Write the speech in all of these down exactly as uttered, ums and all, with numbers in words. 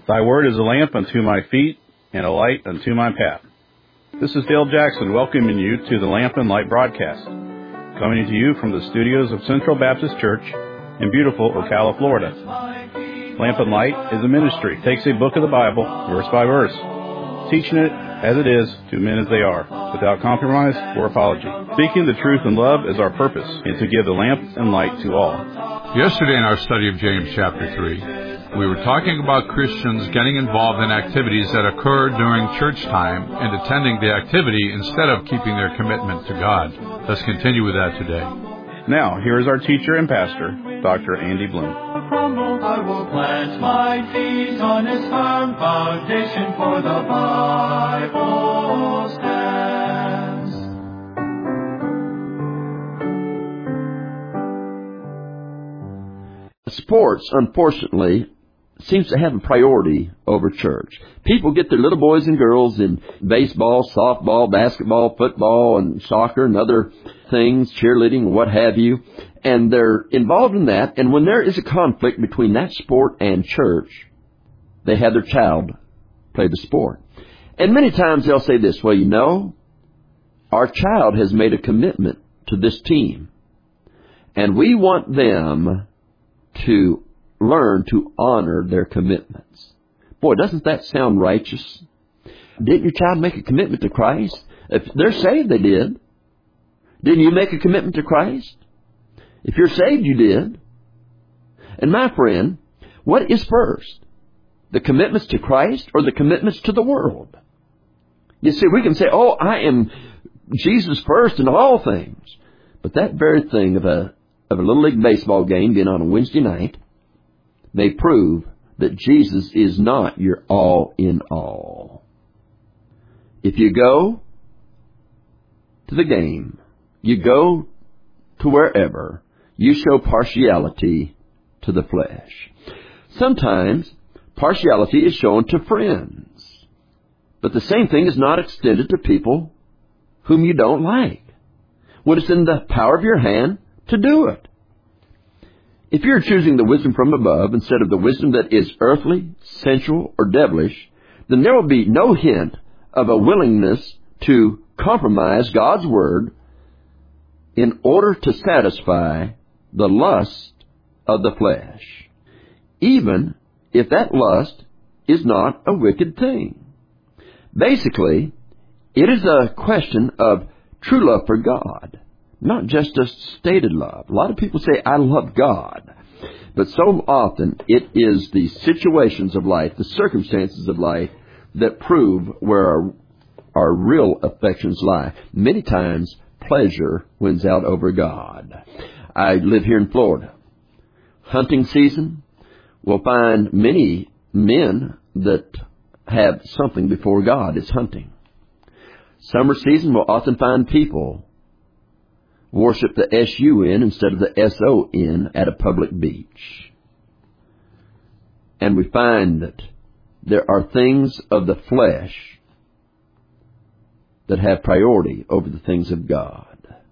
Thy word is a lamp unto my feet and a light unto my path. This is Dale Jackson welcoming you to the Lamp and Light broadcast, coming to you from the studios of Central Baptist Church in beautiful Ocala, Florida. Lamp and Light is a ministry. It takes a book of the Bible, verse by verse, teaching it as it is to men as they are, without compromise or apology. Speaking the truth in love is our purpose, and to give the lamp and light to all. Yesterday in our study of James chapter three, we were talking about Christians getting involved in activities that occur during church time and attending the activity instead of keeping their commitment to God. Let's continue with that today. Now, here is our teacher and pastor, Doctor Andy Bloom. I will plant my feet on his firm foundation, for the Bible stands. Sports, unfortunately, seems to have a priority over church. People get their little boys and girls in baseball, softball, basketball, football, and soccer and other things, cheerleading, what have you, and they're involved in that, and when there is a conflict between that sport and church, they have their child play the sport. And many times they'll say this, well, you know, our child has made a commitment to this team, and we want them to learn to honor their commitments. Boy, doesn't that sound righteous? Didn't your child make a commitment to Christ? If they're saved, they did. Didn't you make a commitment to Christ? If you're saved, you did. And my friend, what is first? The commitments to Christ or the commitments to the world? You see, we can say, oh, I am Jesus first in all things. But that very thing of a, of a Little League baseball game being on a Wednesday night, they prove that Jesus is not your all in all. If you go to the game, you go to wherever, you show partiality to the flesh. Sometimes partiality is shown to friends, but the same thing is not extended to people whom you don't like, when it's in the power of your hand to do it. If you're choosing the wisdom from above instead of the wisdom that is earthly, sensual, or devilish, then there will be no hint of a willingness to compromise God's Word in order to satisfy the lust of the flesh, even if that lust is not a wicked thing. Basically, it is a question of true love for God, not just a stated love. A lot of people say, I love God. But so often it is the situations of life, the circumstances of life, that prove where our, our real affections lie. Many times, pleasure wins out over God. I live here in Florida. Hunting season will find many men that have something before God is hunting. Summer season will often find people worship the S U N instead of the S O N at a public beach. And we find that there are things of the flesh that have priority over the things of God.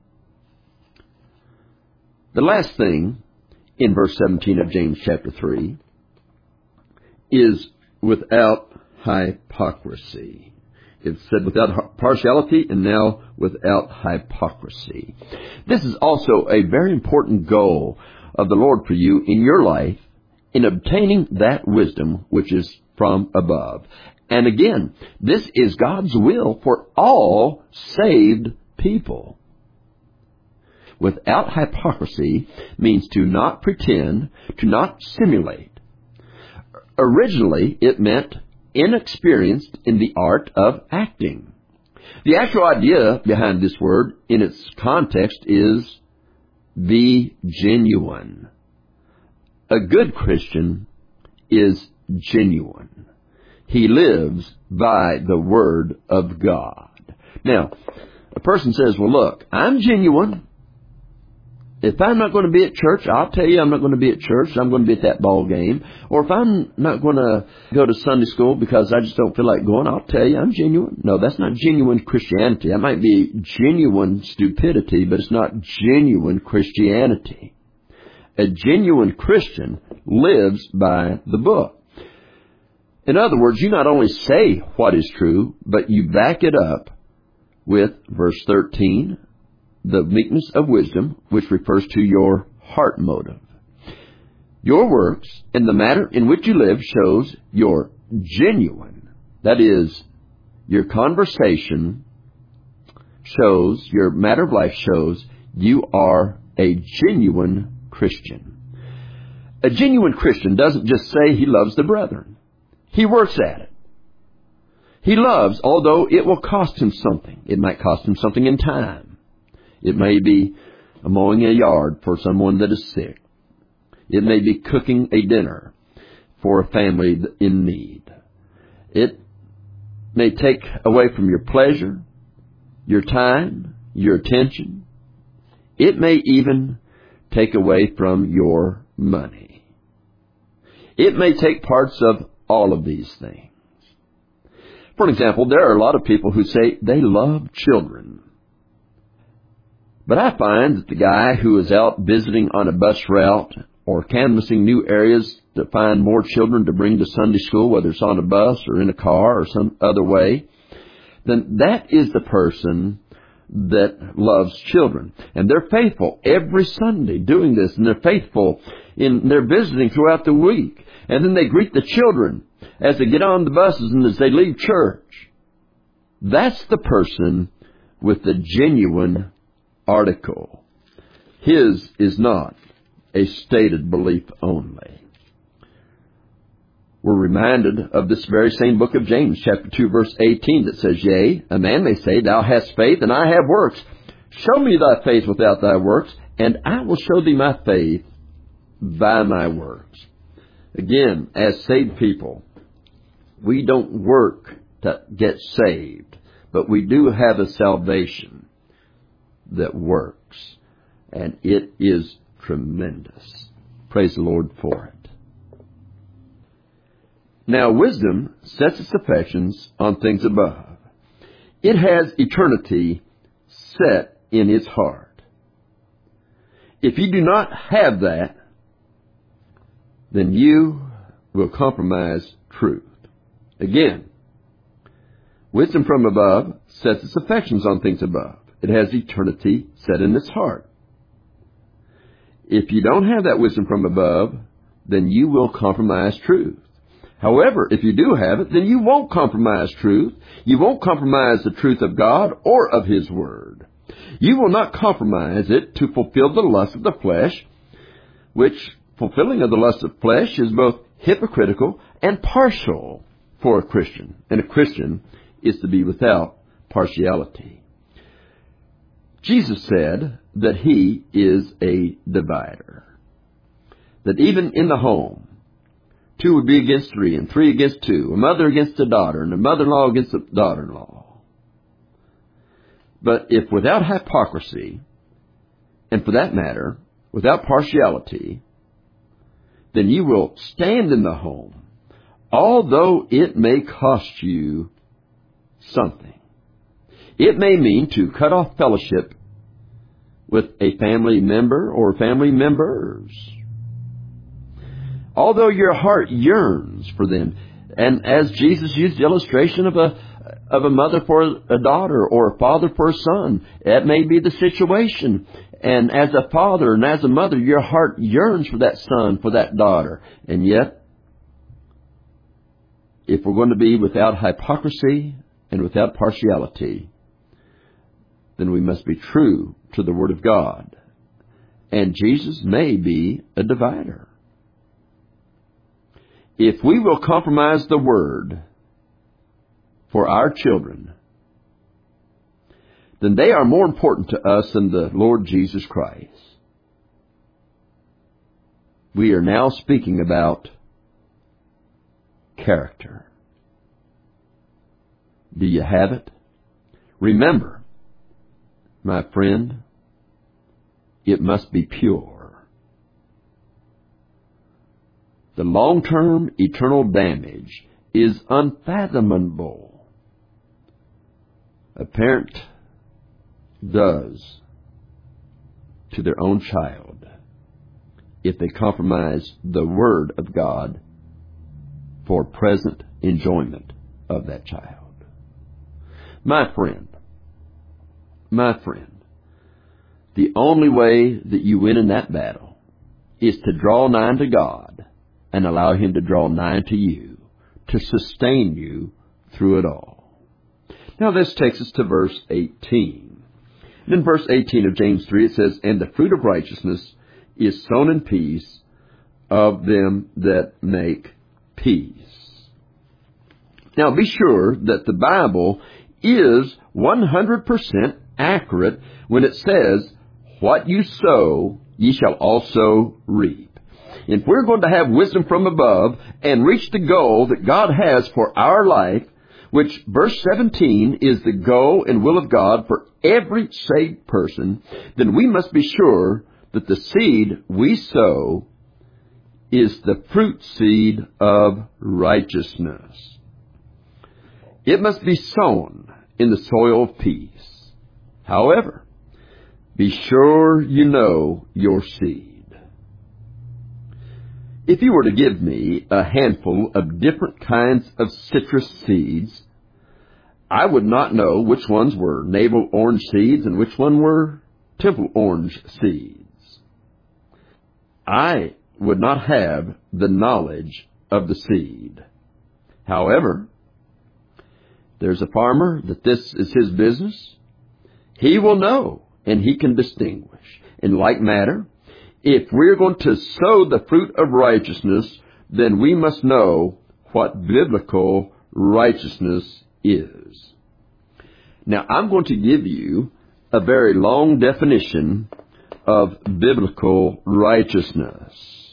The last thing in verse seventeen of James chapter three is without hypocrisy. It's said without partiality and now without hypocrisy. This is also a very important goal of the Lord for you in your life in obtaining that wisdom which is from above. And again, this is God's will for all saved people. Without hypocrisy means to not pretend, to not simulate. Originally, it meant inexperienced in the art of acting. The actual idea behind this word in its context is be genuine. A good Christian is genuine. He lives by the Word of God. Now, a person says, well, look, I'm genuine. If I'm not going to be at church, I'll tell you I'm not going to be at church. I'm going to be at that ball game. Or if I'm not going to go to Sunday school because I just don't feel like going, I'll tell you I'm genuine. No, that's not genuine Christianity. That might be genuine stupidity, but it's not genuine Christianity. A genuine Christian lives by the book. In other words, you not only say what is true, but you back it up with verse thirteen, the meekness of wisdom, which refers to your heart motive. Your works and the manner in which you live shows your genuine, that is, your conversation shows, your matter of life shows you are a genuine Christian. A genuine Christian doesn't just say he loves the brethren. He works at it. He loves, although it will cost him something. It might cost him something in time. It may be mowing a yard for someone that is sick. It may be cooking a dinner for a family in need. It may take away from your pleasure, your time, your attention. It may even take away from your money. It may take parts of all of these things. For example, there are a lot of people who say they love children. But I find that the guy who is out visiting on a bus route or canvassing new areas to find more children to bring to Sunday school, whether it's on a bus or in a car or some other way, then that is the person that loves children. And they're faithful every Sunday doing this, and they're faithful in their visiting throughout the week. And then they greet the children as they get on the buses and as they leave church. That's the person with the genuine article. His is not a stated belief only. We're reminded of this very same book of James, chapter two, verse eighteen, that says, Yea, a man may say, Thou hast faith, and I have works. Show me thy faith without thy works, and I will show thee my faith by my works. Again, as saved people, we don't work to get saved, but we do have a salvation that works, and it is tremendous. Praise the Lord for it. Now, wisdom sets its affections on things above. It has eternity set in its heart. If you do not have that, then you will compromise truth. Again, wisdom from above sets its affections on things above. It has eternity set in its heart. If you don't have that wisdom from above, then you will compromise truth. However, if you do have it, then you won't compromise truth. You won't compromise the truth of God or of His Word. You will not compromise it to fulfill the lust of the flesh, which fulfilling of the lust of flesh is both hypocritical and partial for a Christian. And a Christian is to be without partiality. Jesus said that He is a divider. That even in the home, two would be against three, and three against two, a mother against a daughter, and a mother-in-law against a daughter-in-law. But if without hypocrisy, and for that matter, without partiality, then you will stand in the home, although it may cost you something. It may mean to cut off fellowship with a family member or family members. Although your heart yearns for them. And as Jesus used the illustration of a of a mother for a daughter or a father for a son, that may be the situation. And as a father and as a mother, your heart yearns for that son, for that daughter. And yet, if we're going to be without hypocrisy and without partiality, then we must be true to the Word of God. And Jesus may be a divider. If we will compromise the Word for our children, then they are more important to us than the Lord Jesus Christ. We are now speaking about character. Do you have it? Remember, my friend, it must be pure. The long-term eternal damage is unfathomable. A parent does to their own child if they compromise the Word of God for present enjoyment of that child. My friend, my friend, the only way that you win in that battle is to draw nigh to God and allow Him to draw nigh to you, to sustain you through it all. Now this takes us to verse eighteen. And in verse eighteen of James three it says, "And the fruit of righteousness is sown in peace of them that make peace." Now be sure that the Bible is one hundred percent accurate when it says, "What you sow, ye shall also reap." If we're going to have wisdom from above and reach the goal that God has for our life, which verse seventeen is the goal and will of God for every saved person, then we must be sure that the seed we sow is the fruit seed of righteousness. It must be sown in the soil of peace. However, be sure you know your seed. If you were to give me a handful of different kinds of citrus seeds, I would not know which ones were navel orange seeds and which one were temple orange seeds. I would not have the knowledge of the seed. However, there's a farmer that this is his business. He will know and he can distinguish. In like manner, if we're going to sow the fruit of righteousness, then we must know what biblical righteousness is. Now, I'm going to give you a very long definition of biblical righteousness.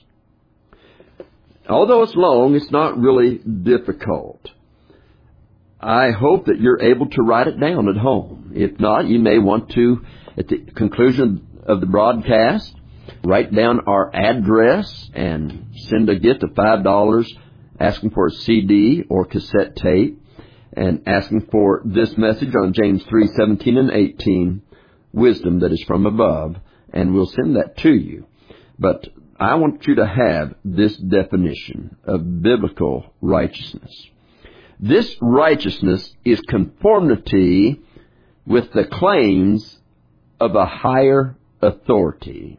Although it's long, it's not really difficult. I hope that you're able to write it down at home. If not, you may want to, at the conclusion of the broadcast, write down our address and send a gift of five dollars asking for a C D or cassette tape and asking for this message on James three seventeen and eighteen, wisdom that is from above, and we'll send that to you. But I want you to have this definition of biblical righteousness. This righteousness is conformity with the claims of a higher authority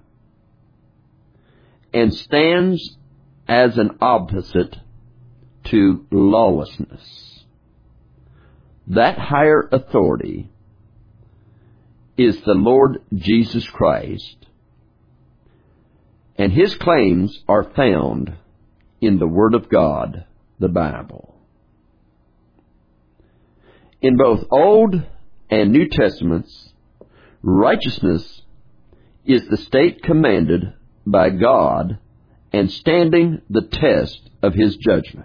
and stands as an opposite to lawlessness. That higher authority is the Lord Jesus Christ, and His claims are found in the Word of God, the Bible. In both Old and New Testaments, righteousness is the state commanded by God and standing the test of His judgment.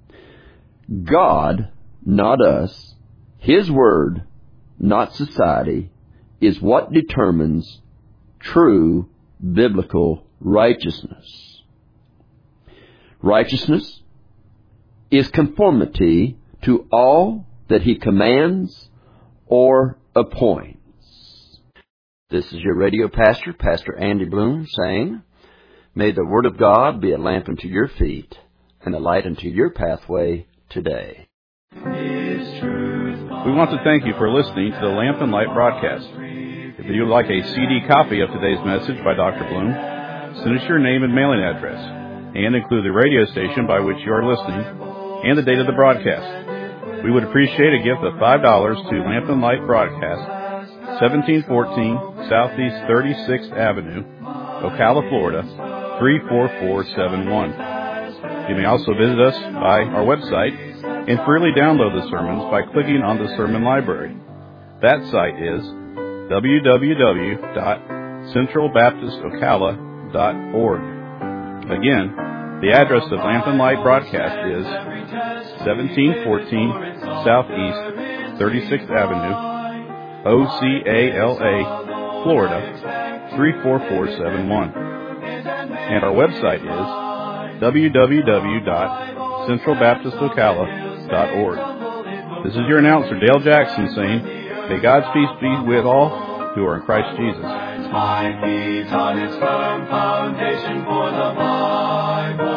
God, not us, His Word, not society, is what determines true biblical righteousness. Righteousness is conformity to all that He commands or appoints. This is your radio pastor, Pastor Andy Bloom, saying, may the Word of God be a lamp unto your feet and a light unto your pathway today. We want to thank you for listening to the Lamp and Light broadcast. If you would like a C D copy of today's message by Doctor Bloom, send us your name and mailing address, and include the radio station by which you are listening and the date of the broadcast. We would appreciate a gift of five dollars to Lamp and Light Broadcast, seventeen fourteen Southeast thirty-sixth Avenue, Ocala, Florida, three four four seven one. You may also visit us by our website and freely download the sermons by clicking on the Sermon Library. That site is w w w dot central baptist ocala dot org. Again, the address of Lamp and Light Broadcast is seventeen fourteen Southeast thirty-sixth Avenue, O C A L A, Florida, three four four seven one. And our website is w w w dot central baptist ocala dot org. This is your announcer, Dale Jackson, saying, may God's peace be with all who are in Christ Jesus. My feet on its firm foundation, for the Bible